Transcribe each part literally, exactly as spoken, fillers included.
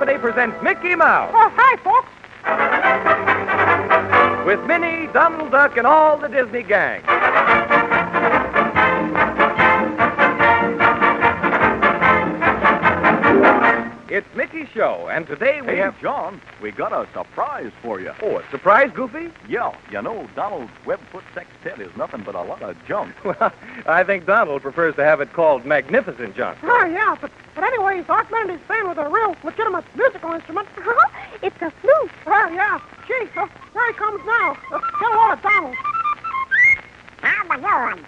Company presents Mickey Mouse. Oh, hi, folks. With Minnie, Donald Duck, and all the Disney gang. It's Mickey's show, and today we Hey, have... John, we got a surprise for you. Oh, a surprise, Goofy? Yeah, you know, Donald's Webfoot Sextet is nothing but a lot of junk. Well, I think Donald prefers to have it called Magnificent Junk. Oh, yeah, but, but anyway, he's augmented his band with a real legitimate musical instrument. It's a flute. Oh, yeah. Gee, uh, there he comes now. Uh, get a load of Donald. How's it going?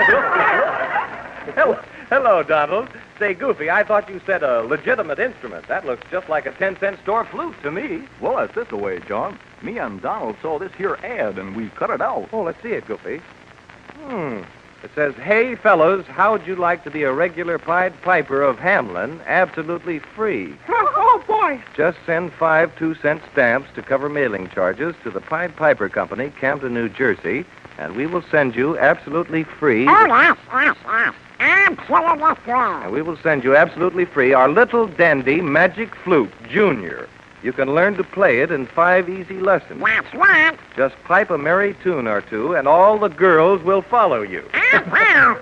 Hello, hello, Donald. Say, Goofy, I thought you said a legitimate instrument. That looks just like a ten-cent store flute to me. Well, that's this way, John. Me and Donald saw this here ad, and we cut it out. Oh, let's see it, Goofy. Hmm. It says, "Hey, fellows, how'd you like to be a regular Pied Piper of Hamlin, absolutely free? Oh, boy. Just send five two-cent stamps to cover mailing charges to the Pied Piper Company, Camden, New Jersey, and we will send you absolutely free... Oh, yes, yes, yes. Absolutely free. And we will send you absolutely free our little dandy magic flute, Junior. You can learn to play it in five easy lessons. That's right. Just pipe a merry tune or two, and all the girls will follow you." Oh, wow.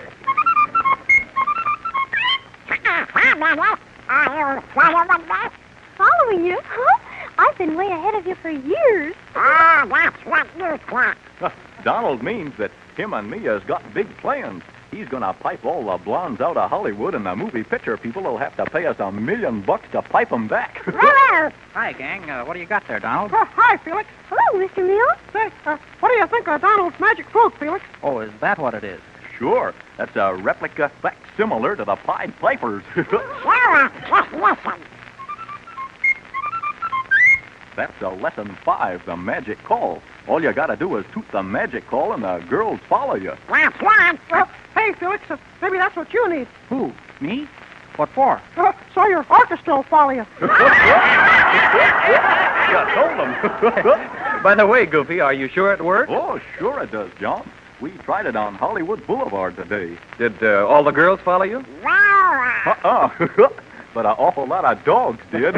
Are you following this? Following you? Huh? I've been way ahead of you for years. Oh, that's what you thought. Donald means that him and me has got big plans. He's going to pipe all the blondes out of Hollywood, and the movie picture people will have to pay us a million bucks to pipe them back. Hello. Hi, gang. Uh, what do you got there, Donald? Oh, hi, Felix. Hello, Mister Mills. Say, uh, what do you think of Donald's magic flute, Felix? Oh, is that what it is? Sure, that's a replica facsimilar to the Pied Pipers. Sarah, just listen. That's a lesson five, the magic call. All you got to do is toot the magic call, and the girls follow you. That's right. Well, hey, Felix, uh, maybe that's what you need. Who? Me? What for? Uh, so your orchestra will follow you. You told them. By the way, Goofy, are you sure it worked? Oh, sure it does, John. We tried it on Hollywood Boulevard today. Did uh, all the girls follow you? Wow. Uh-uh. But an awful lot of dogs did.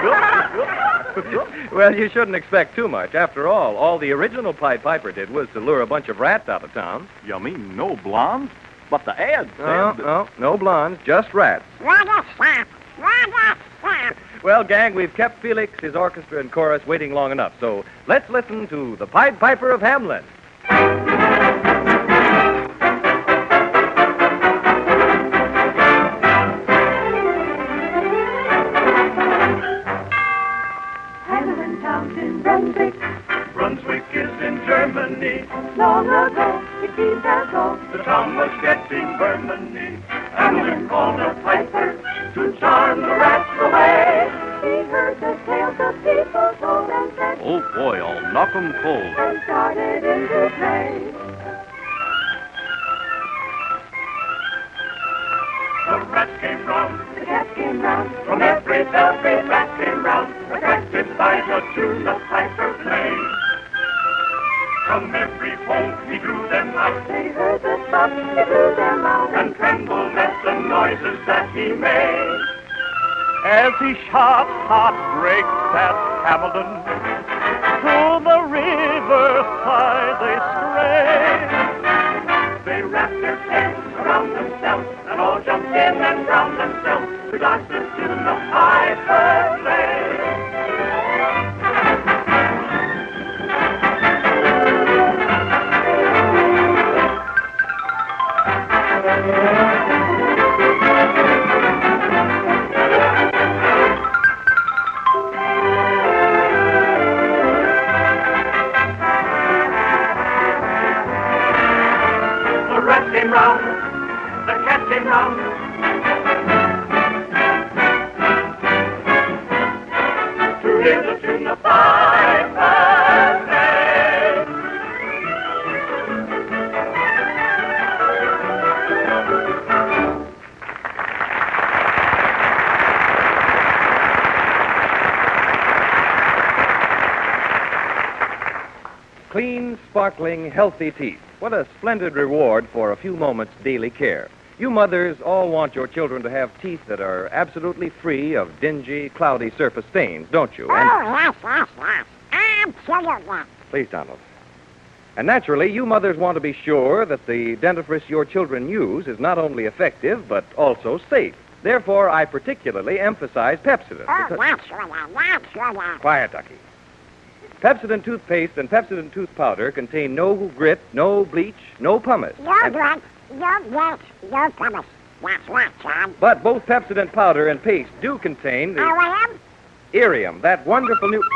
Well, you shouldn't expect too much. After all, all the original Pied Piper did was to lure a bunch of rats out of town. You mean no blondes? But the ad said... No, that- no, no blondes, just rats. What a stop. What a stop. Well, gang, we've kept Felix, his orchestra, and chorus waiting long enough, so let's listen to the Pied Piper of Hamlin. Hamlin town in Brunswick. Brunswick is in Germany. Long ago, it seems as though The town was getting Germany. Hamlin called a piper to charm the rats away. he heard the tales of people told and said, Oh, boy, I'll knock 'em cold. and started into play. The rats came round, The cat came round, from every every rat came round, attracted by the tune the piper played. From every home he drew them out, they heard the shot, he blew them out. and trembled at the noises that he made. As he shot heartbreaks at Hamilton, through the riverside they strayed. They wrapped their tails around themselves, and all jumped in and drowned themselves to dance the tune the piper played. The rat came round, the cat came round. To hear the tune the piper played. Clean, sparkling, healthy teeth. What a splendid reward for a few moments' daily care. You mothers all want your children to have teeth that are absolutely free of dingy, cloudy surface stains, don't you? And Oh, yes, yes, yes. Absolutely. please, Donald. And naturally, you mothers want to be sure that the dentifrice your children use is not only effective, but also safe. Therefore, I particularly emphasize Pepsodent. Oh, because- naturally, naturally. Quiet, Ducky. Pepsodent toothpaste and Pepsodent tooth powder contain no grit, no bleach, no pumice. No And- good, no yes, no promise. That's right, John. But both Pepsodent powder and paste do contain the Oh, I am? Irium, that wonderful new...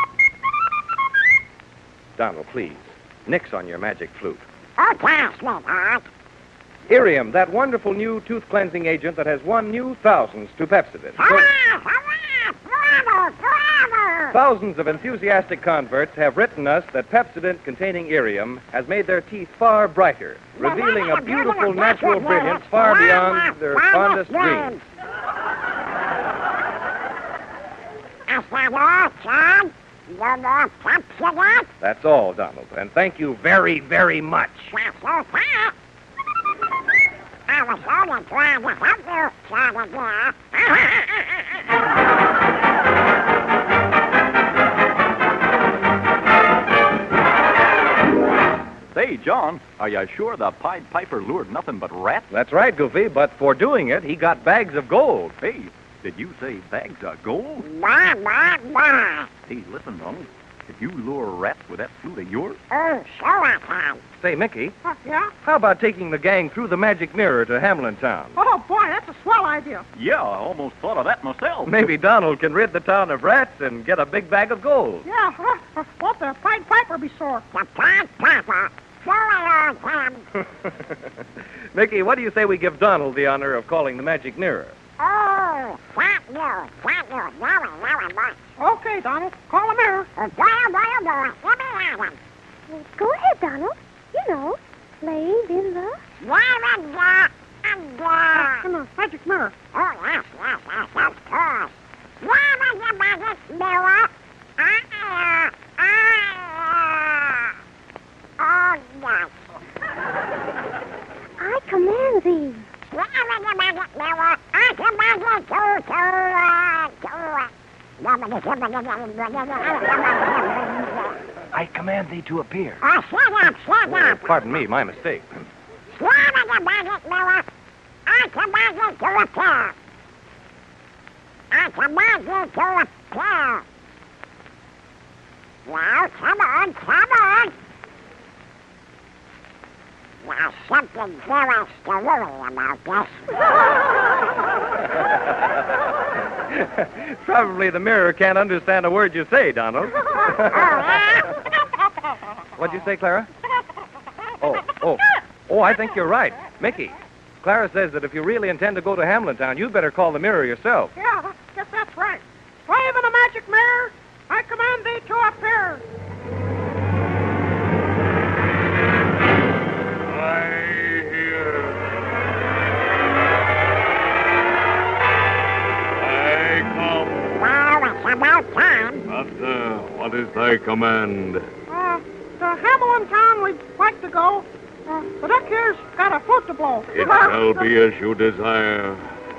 Donald, please. Nix on your magic flute. Okay, sweetheart. Irium, that wonderful new tooth cleansing agent that has won new thousands to Pepsodent. So- Hurrah, hurrah, forever, forever. Thousands of enthusiastic converts have written us that Pepsodent containing Irium has made their teeth far brighter, revealing a beautiful natural brilliance far beyond their fondest dreams. Is that all, John? No more Pepsodent? That's all, Donald. And thank you very, very much. That's okay. I was only glad to help you, Johnny dear. Say, John, are you sure the Pied Piper lured nothing but rats? That's right, Goofy, but for doing it, he got bags of gold. Hey, did you say bags of gold? Bye, bye, bye. Hey, listen, Donald. Did you lure rats with that flute of yours? Oh, sure I can. Say, Mickey, Uh, yeah? how about taking the gang through the magic mirror to Hamlin Town? Oh, boy, that's a swell idea. Yeah, I almost thought of that myself. Maybe Donald can rid the town of rats and get a big bag of gold. Yeah, huh? Uh, won't the Pied Piper be sore? The Pied Piper. Fully on him. Mickey, what do you say we give Donald the honor of calling the magic mirror? Oh, thank you, thank you very, very much. Okay, Donald, call a mirror. Oh, boy, oh, boy, oh, boy. Let me have him. Go ahead, Donald. You know, playing in the... Where in the... in the... In the magic mirror. Oh, yes, yes, yes, of course. Where in the magic mirror? Ah, ah, oh, yes. I command thee. Where in the magic mirror? I command you to, to, uh, to, uh, I command thee to appear. Oh, shut up, shut Oh, up. pardon me, my mistake. Where in the magic mirror? I command you to appear. I command you to appear. Well, come on, come on. There's something very scary about this. Probably the mirror can't understand a word you say, Donald. Oh, yeah? What'd you say, Clara? Oh, oh. Oh, I think you're right. Mickey, Clara says that if you really intend to go to Hamlin Town, you'd better call the mirror yourself. Yeah, guess that's right. Slave in the magic mirror, I command thee to appear. Well, it's about time. Master, what is thy command? Uh, to Hamilton Town we'd like to go. Uh, the duck here's got a flute to blow. It shall be as you desire.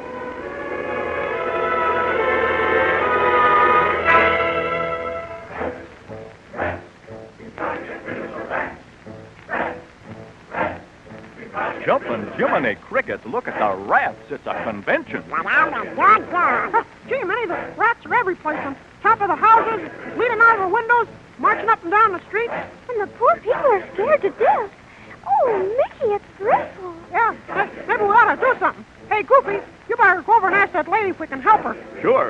Jumping Jiminy Cricket, look at the rats. It's a convention. But I'm a good girl. Gee, many the rats are every place. On top of the houses, leaning out of the windows, marching up and down the streets. And the poor people are scared to death. Oh, Mickey, it's dreadful. Yeah, uh, maybe we ought to do something. Hey, Goofy, you better go over and ask that lady if we can help her. Sure.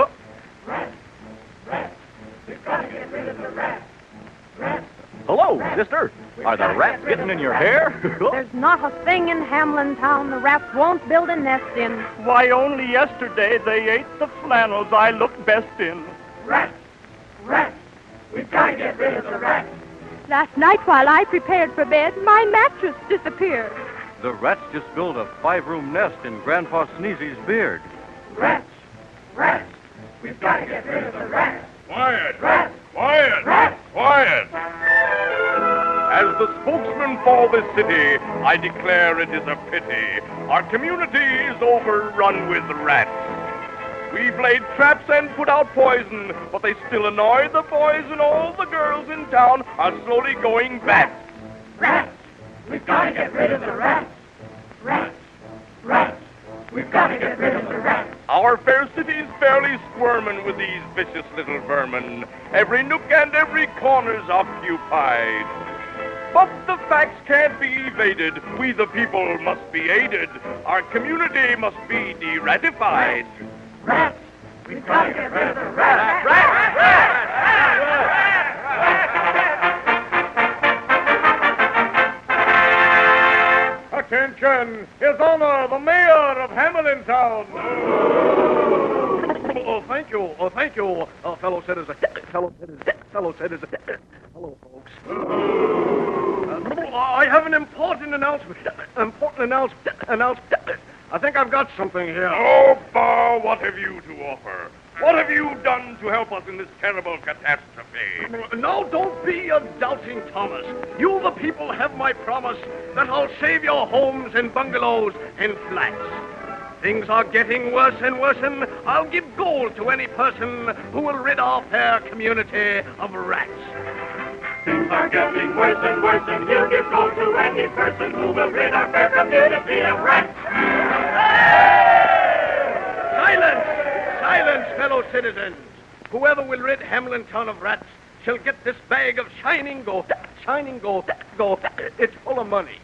Hello, sister. Are the rats getting in your hair? There's not a thing in Hamlin Town the rats won't build a nest in. Why, only yesterday they ate the flannels I look best in. Rats! Rats! We've got to get rid of the rats. Last night while I prepared for bed, my mattress disappeared. The rats just built a five-room nest in Grandpa Sneezy's beard. Rats! Rats! We've got to get rid of the rats. Quiet! Rats! Quiet! Rats! Quiet! As the spokesman for this city, I declare it is a pity. Our community is overrun with rats. We've laid traps and put out poison, but they still annoy the boys, and all the girls in town are slowly going bats. Rats! We've got to get rid of the rats! Rats! Rats! We've got to get rid of the rats! Our fair city's fairly squirming with these vicious little vermin. Every nook and every corner's occupied. But the facts can't be evaded. We the people must be aided. Our community must be de-ratified. Rats! We've got to get rid of the rats! Rats! Rats! Attention! His Honor, the Mayor of Hamilton Town! Oh, thank you. Oh, thank you, uh, fellow citizens. Fellow citizens. Fellow citizens. Hello, folks. Uh, I have an important announcement. Important announcement. Announcement. I think I've got something here. Oh, Bar, what have you to offer? What have you done to help us in this terrible catastrophe? Now, don't be a doubting Thomas. You, the people, have my promise that I'll save your homes and bungalows and flats. Things are getting worse and worse, and I'll give gold to any person who will rid our fair community of rats. Things are getting worse and worse, and he'll give gold to any person who will rid our fair community of rats. Silence! Silence, fellow citizens! Whoever will rid Hamlin Town of rats shall get this bag of shining gold. Shining gold. Gold. It's full of money.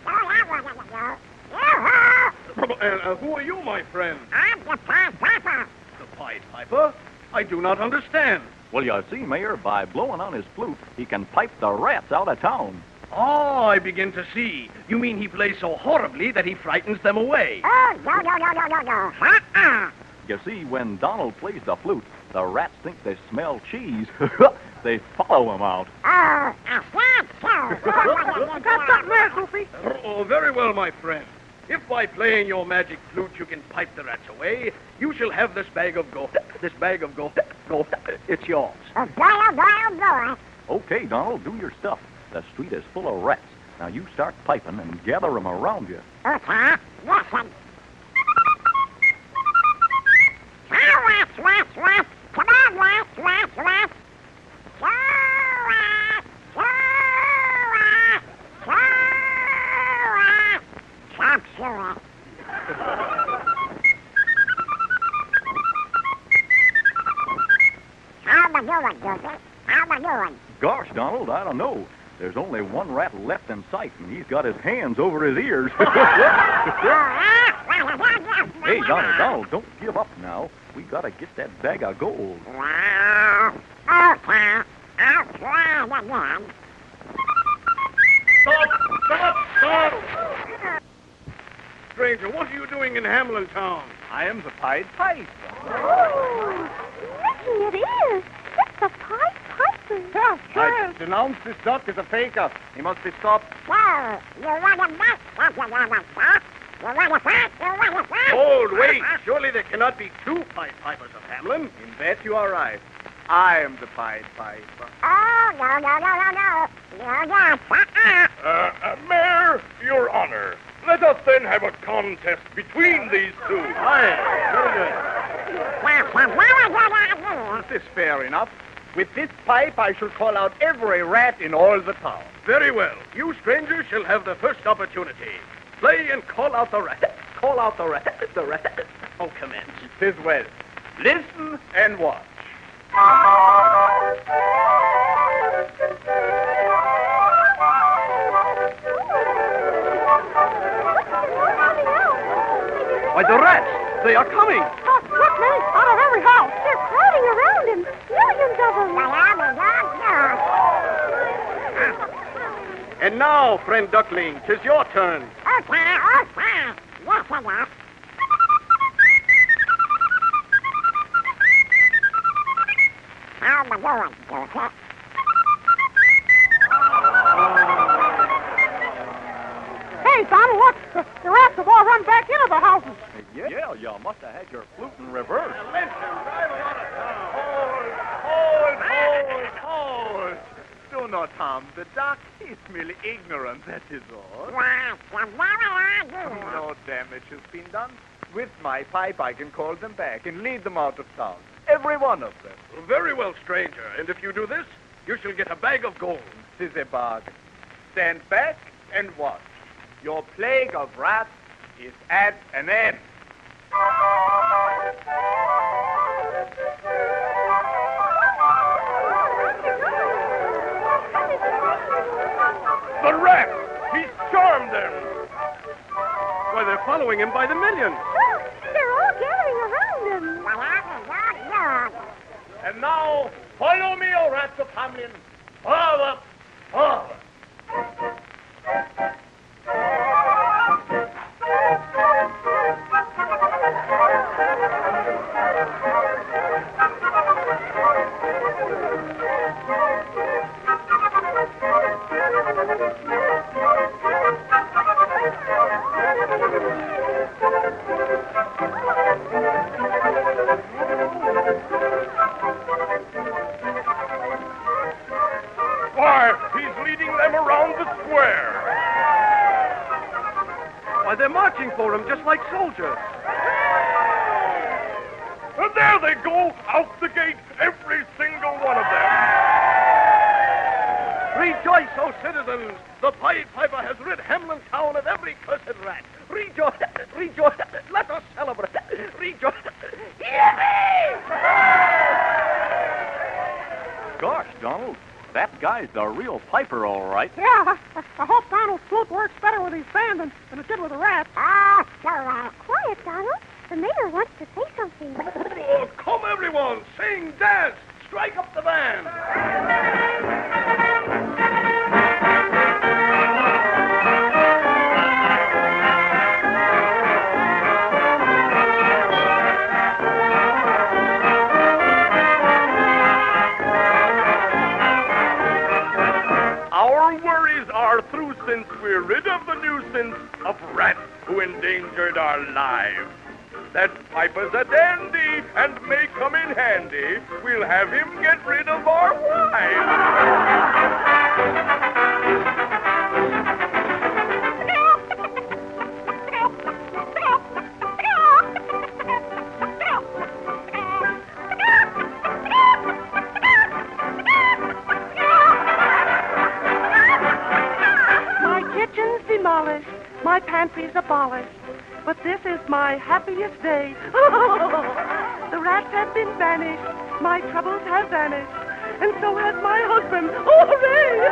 And uh, who are you, my friend? I'm the Pied Piper. The Pied Piper? I do not understand. Well, you see, Mayor, by blowing on his flute, he can pipe the rats out of town. Oh, I begin to see. You mean he plays so horribly that he frightens them away. Oh, no, no, no, no, no, no. Uh-uh. You see, when Donald plays the flute, the rats think they smell cheese. They follow him out. Oh, I said so. Got something there, Goofy? Oh, very well, my friend. If by playing your magic flute you can pipe the rats away, you shall have this bag of gold. This bag of gold. Gold. It's yours. Oh, boy, oh, boy, oh, boy. Okay, Donald, do your stuff. The street is full of rats. Now you start piping and gather them around you. Okay, listen. Oh, rats, rats, rats. Come on, rats, rats, rats. So rats, so rats, so rats. Stop, so rats. How am I doing, Goofy? How am I doing? Gosh, Donald, I don't know. There's only one rat left in sight, and he's got his hands over his ears. Hey, Donald, Donald, don't give up now. We gotta get that bag of gold. Well, okay. I'll try it again. Stop! Stop! Stop! Stranger, what are you doing in Hamlin Town? I am the Pied Piper. Oh, Mickey, it is. It's the Pied Piper. Yeah, sure is. Denounce this duck as a faker. He must be stopped. So, you want to bet that you want to stop? You want to fight? You want to fight? Hold, wait. Surely there cannot be two Pied Pipers of Hamlin. In that you are right. I am the Pied Piper. Oh, no, no, no, no, no. You're not. Uh-uh. Uh, uh, Mayor, Your Honor, let us then have a contest between these two. Aye, very good. That's a very good idea. This is fair enough. With this pipe, I shall call out every rat in all the town. Very well. You strangers shall have the first opportunity. Play and call out the rat. Call out the rat. The rat. Oh, commence. It is well. Listen and watch. Why, the rats! They are coming! Oh, look, Minnie, out of every house. They're crowding around him. Millions of them. Well, I'm a dog, And now, friend Duckling, 'tis your turn. Okay, okay. Yes, enough. How am I doing, Joseph? Hey, Donald, look. The, the rats have all run back into the houses. Yeah, yeah, you must have had your flute in reverse. Listen, drive them out of town. Hold, hold, hold, hold. do not harm the duck. He's merely ignorant, that is all. What? The very idea. No damage has been done. With my pipe, I can call them back and lead them out of town. Every one of them. Very well, stranger. And if you do this, you shall get a bag of gold. Tis a bargain. Stand back and watch. Your plague of rats is at an end. The rat! He's charmed them! Why, they're following him by the millions. Look, they're all gathering around him. And now, follow me, O rats of Hamlin. Forward! Forward! Why, he's leading them around the square. Why, they're marching for him just like soldiers. And there they go, out the gate, every single one of them. Rejoice, O citizens! The Pied Piper has rid Hamlin town of every cursed rat. Rejoice, rejoice, let us celebrate. Rejoice. Yippee! Gosh, Donald, that guy's the real piper, all right. Yeah, I, I hope Donald's flute works better with his band than, than it did with the rats. Ah, so, uh, Quiet, Donald. The mayor wants to say something. Oh, come, everyone, sing, dance, strike up the band. Our worries are through since we're rid of the nuisance of rats who endangered our lives. That piper's a dandy and may come in handy. We'll have him get rid of our My kitchen's demolished, my pantry's abolished, but this is my happiest day. The rats have been banished, my troubles have vanished, and so has my husband. Oh, hooray!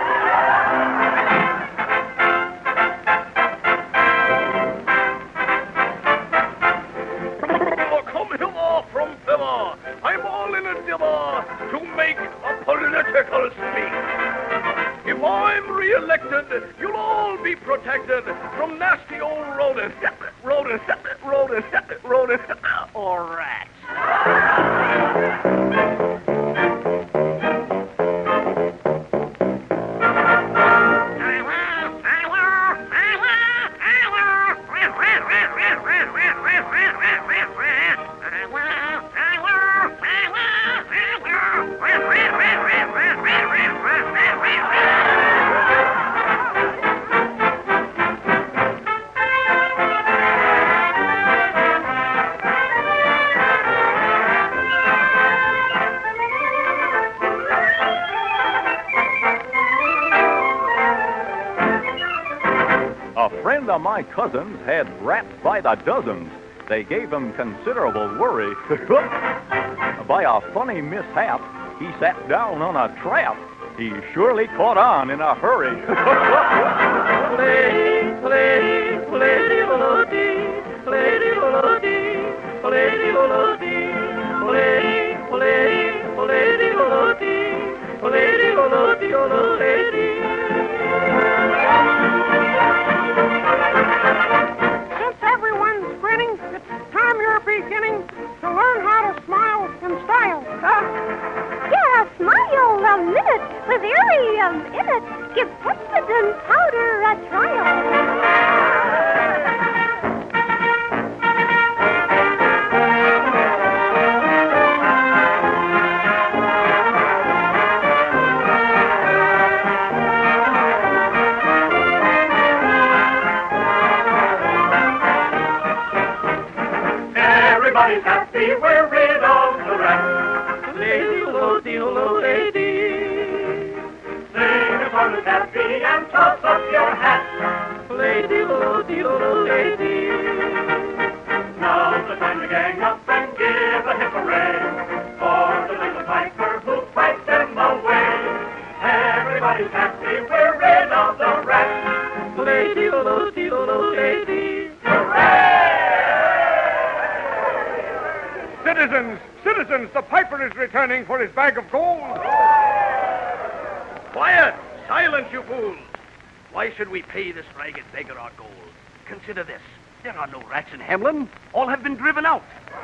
Oh, come hither from thither. I'm all in a dither to make a political speech. If I'm re-elected, you'll all be protected from nasty old rodents, rodents, rodents, rodents, or rats. A friend of my cousin's had rats by the dozens. They gave him considerable worry. By a funny mishap, he sat down on a trap. He surely caught on in a hurry. Play, play, play-de-lo-dee, play-de-lo-dee, play-de-lo-dee, play, play, play-de-lo-dee, play-de-lo-dee, oh-lo-lady. Since everyone's grinning, it's time you're beginning to learn how to smile in style. Uh, Yeah, smile a minute with irium in it. Give Pepsodent powder a trial. Everybody's happy, we're rid of the rats. Lady-o-lo-dee-o-lo-lady. Sing a song that's happy and toss up your hat. Lady-o-lo-dee-o-lo-lady. Now's the time to gang up and give a hip hooray for the little piper who frights them away. Everybody's happy, we're rid of the rats. Lady-o-lo-dee-o-lo-lady. Citizens, citizens, the piper is returning for his bag of gold. Quiet! Silence, you fools! Why should we pay this ragged beggar our gold? Consider this. There are no rats in Hamlin. All have been driven out.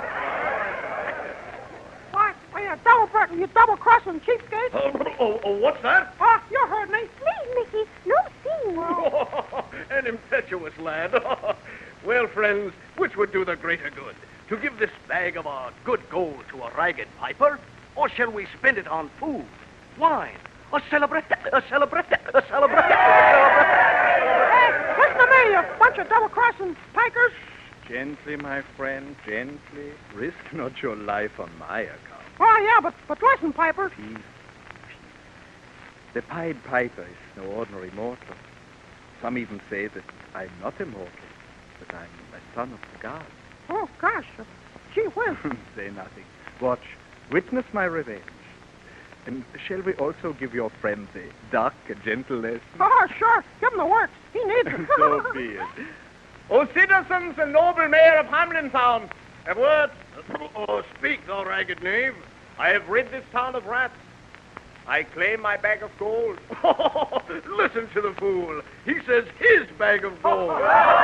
What? Oh, you double-breaking, you double-crossing cheapskate. Oh, oh, oh, what's that? Oh, you heard me. Please, Mickey, no sing. An impetuous lad. Well, friends, which would do the greater good? To give this bag of our good gold to a ragged piper, or shall we spend it on food, wine, a celebrate, a celebrate, a celebrate, a celebrate? Hey, listen to me, you bunch of double-crossing pikers. Gently, my friend, gently. Risk not your life on my account. Oh, yeah, but, but listen, Piper. Peace, peace. The Pied Piper is no ordinary mortal. Some even say that I'm not immortal, that I'm a son of the gods. Oh, gosh. Uh, gee whiz. Say nothing. Watch. Witness my revenge. And shall we also give your friend the duck a gentle lesson? Oh, sure. Give him the works. He needs it. So be it. O citizens and noble mayor of Hamlin Town, a word. Oh, speak, thou ragged knave. I have rid this town of rats. I claim my bag of gold. Listen to the fool. He says his bag of gold.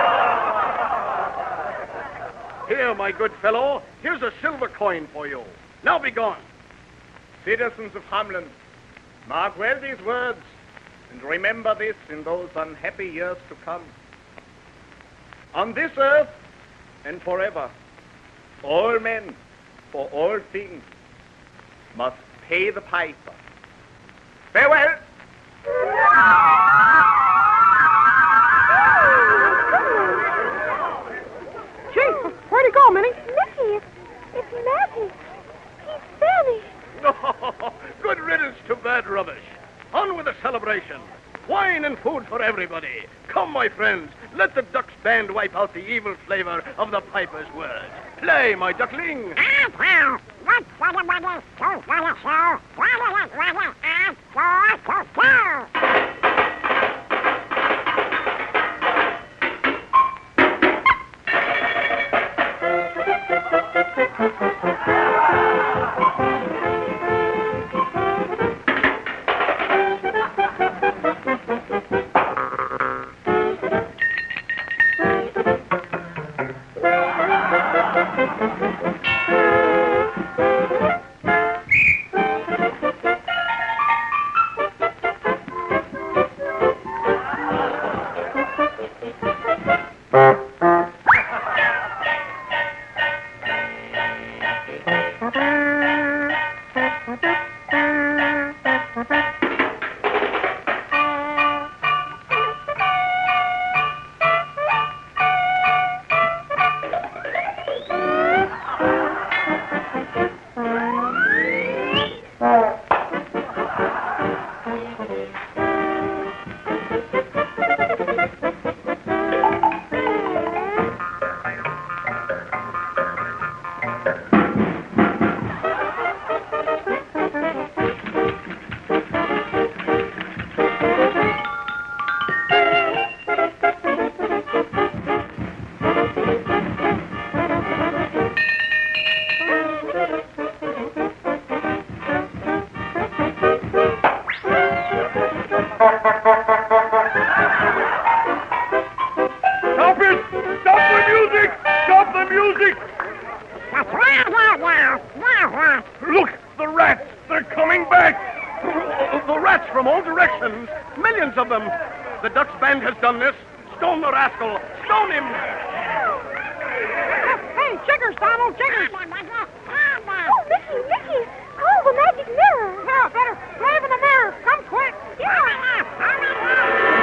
Here, my good fellow, here's a silver coin for you. Now be gone. Citizens of Hamlin, mark well these words, and remember this in those unhappy years to come. On this earth and forever, all men, for all things, must pay the piper. Farewell! Gee, where'd he go, Minnie? Mickey, it's, it's magic. He's vanished. No, good riddance to bad rubbish. On with the celebration. Wine and food for everybody. Come, my friends, let the duck's band wipe out the evil flavor of the piper's words. Play, my duckling. What's what a wonder, so what a show, what a wonder, and so so so. Stop it! Stop the music! Stop the music! Look, the rats! They're coming back! The rats from all directions! Millions of them! The Duck's band has done this! Stone the rascal! Stone him! Hey, Jiggers, Donald, Jiggers. Oh, Mickey, Mickey, call the magic mirror. Yeah, better drive in the mirror. Come quick.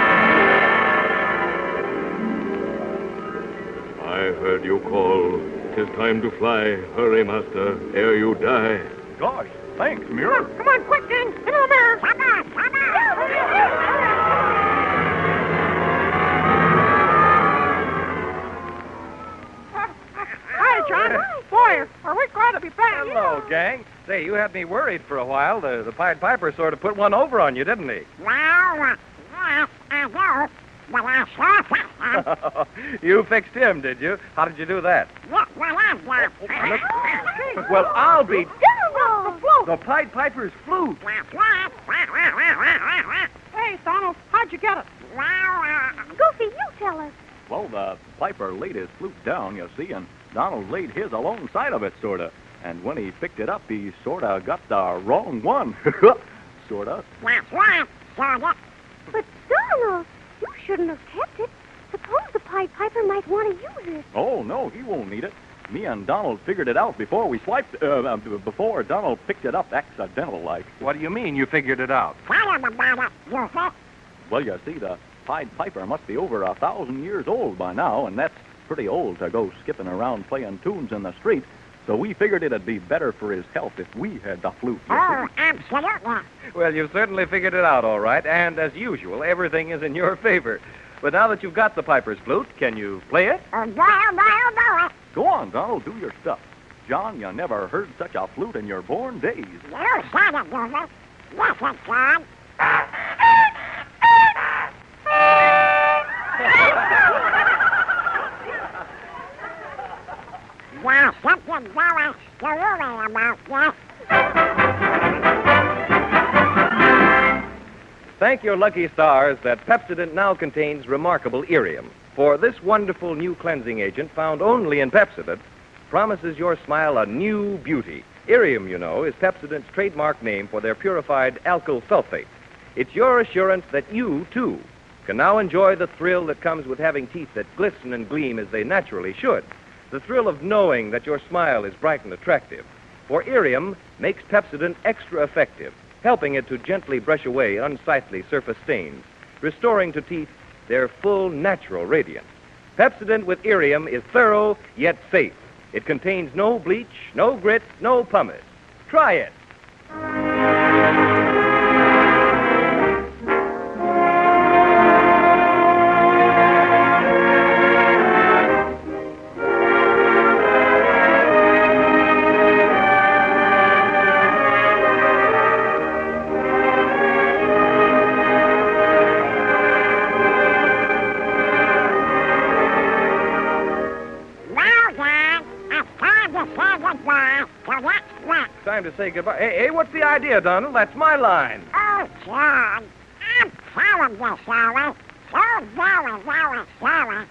I heard you call. 'tis time to fly. Hurry, master, ere you die. Gosh, thanks, Mirror. Come on, quick, gang. Get on there. Come on, come on. Hi, John. Boy, are we glad to be back. Hello, gang. Say, you had me worried for a while. The, the Pied Piper sort of put one over on you, didn't he? Well, uh, yes, I do. But I sure fixed him. You fixed him, did you? How did you do that? Look what I've got. Well, I'll be... The flute. The Pied Piper's flute. That's right. Hey, Donald, how'd you get it? Well, uh, Goofy, you tell us. Well, the Piper laid his flute down, you see, and Donald laid his alongside of it, sort of. And when he picked it up, he sort of got the wrong one. Sort of. that's right. Sort of. But, Donald, you shouldn't have kept it. Suppose the Pied Piper might want to use it. Oh, no, he won't need it. Me and Donald figured it out before we swiped, uh, uh, before Donald picked it up accidental-like. What do you mean you figured it out? Tell him about it, Goofy. Well, you see, the Pied Piper must be over a thousand years old by now, and that's pretty old to go skipping around playing tunes in the street. So we figured it'd be better for his health if we had the flute. you Oh, see. absolutely. Well, you've certainly figured it out all right, and as usual, everything is in your favor. But now that you've got the Piper's flute, can you play it? Oh, boy, oh, boy, oh, boy. Go on, Donald, do your stuff. John, you never heard such a flute in your born days. You said it, Goofy. Yes, it's John. There's something very screwy about this. Thank your lucky stars that Pepsodent now contains remarkable Irium. For this wonderful new cleansing agent found only in Pepsodent promises your smile a new beauty. Irium, you know, is Pepsodent's trademark name for their purified alkyl sulfate. It's your assurance that you, too, can now enjoy the thrill that comes with having teeth that glisten and gleam as they naturally should. The thrill of knowing that your smile is bright and attractive. For Irium makes Pepsodent extra effective, helping it to gently brush away unsightly surface stains, restoring to teeth their full natural radiance. Pepsodent with Irium is thorough yet safe. It contains no bleach, no grit, no pumice. Try it. Time to say goodbye. Hey, hey, what's the idea, Donald? That's my line. Oh, John, I'm telling you, Sally. So very, very sorry.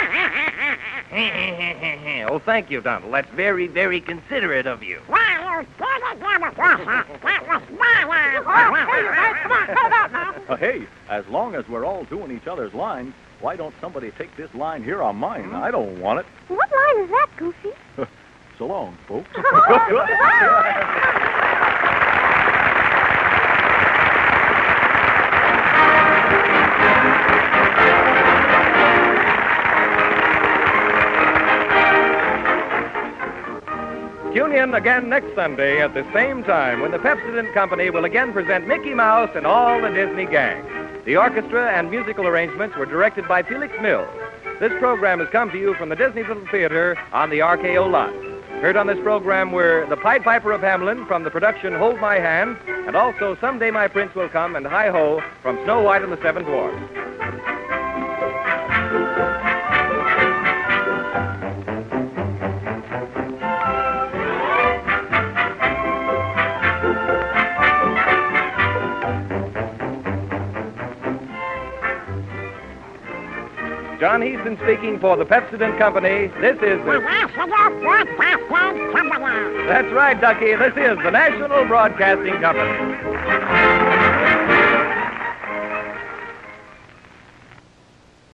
Oh, thank you, Donald. That's very, very considerate of you. Well, you didn't give a pressure. That was my line. Oh, hey, you guys, come on, cut it out now. Uh, hey, as long as we're all doing each other's lines, why don't somebody take this line here on mine? I don't want it. What line is that, Goofy? So long, folks. Tune in again next Sunday at the same time when the Pepsodent Company will again present Mickey Mouse and all the Disney gang. The orchestra and musical arrangements were directed by Felix Mills. This program has come to you from the Disney Little Theater on the R K O lot. Heard on this program were The Pied Piper of Hamelin from the production Hold My Hand, and also Someday My Prince Will Come and Hi Ho from Snow White and the Seven Dwarfs. John Heaston speaking for the Pepsodent Company. This is the... National Broadcasting Company. That's right, Ducky. This is the National Broadcasting Company.